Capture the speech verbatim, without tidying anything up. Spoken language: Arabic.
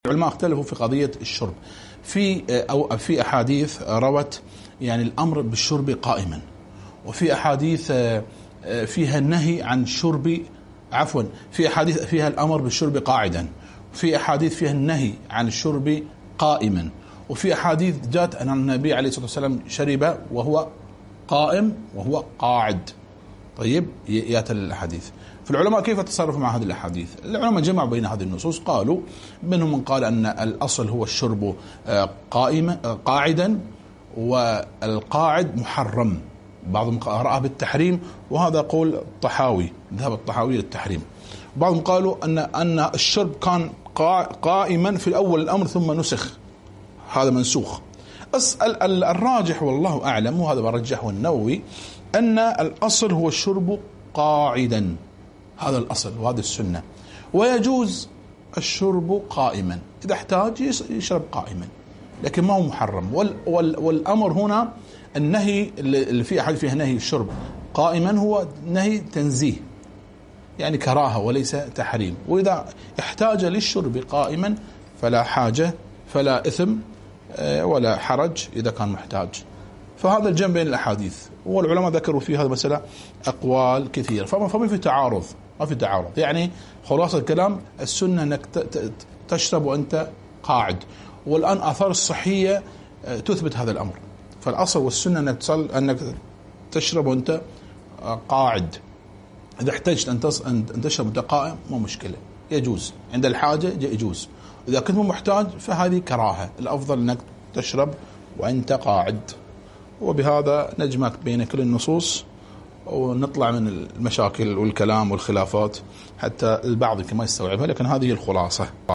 العلماء اختلفوا في قضية الشرب. في أو في أحاديث روت يعني الأمر بالشرب قائما، وفي أحاديث فيها النهي عن الشرب، عفوا في أحاديث فيها الأمر بالشرب قاعدا، وفي أحاديث فيها النهي عن الشرب قائما، وفي أحاديث جاءت أن النبي عليه الصلاة والسلام شرب وهو قائم وهو قاعد. طيب يأتي الأحاديث. فالعلماء كيف تصرفوا مع هذه الأحاديث؟ العلماء جمعوا بين هذه النصوص، قالوا منهم من قال أن الأصل هو الشرب قائما قاعدا، والقاعد محرم. بعضهم رأى بالتحريم، وهذا قول الطحاوي، ذهب الطحاوي للتحريم. بعضهم قالوا أن أن الشرب كان قائما في الأول الأمر ثم نسخ، هذا منسوخ. أسأل الراجح والله أعلم، وهذا ما رجحه النووي، أن الأصل هو الشرب قاعدا، هذا الأصل وهذا السنة، ويجوز الشرب قائما إذا احتاج يشرب قائما، لكن ما هو محرم. وال وال والأمر هنا النهي اللي في أحد فيه نهي الشرب قائما هو نهي تنزيه، يعني كراهة وليس تحريم. وإذا احتاج للشرب قائما فلا حاجة، فلا إثم ولا حرج إذا كان محتاج. فهذا الجمع بين الأحاديث، والعلماء ذكروا في هذا المسألة أقوال كثيرة، فما في تعارض، ما في تعارض. يعني خلاصة الكلام السنة أنك تشرب وأنت قاعد، والآن آثار الصحية تثبت هذا الأمر. فالأصل والسنة أنك تصل أنك تشرب وأنت قاعد. إذا احتجت أن تشرب وأنت قائم ما مشكلة، يجوز عند الحاجة يجوز. إذا كنت محتاج فهذه كراهة، الأفضل أنك تشرب وأنت قاعد. وبهذا نجمع بين كل النصوص ونطلع من المشاكل والكلام والخلافات، حتى البعض كما يستوعبها، لكن هذه الخلاصة.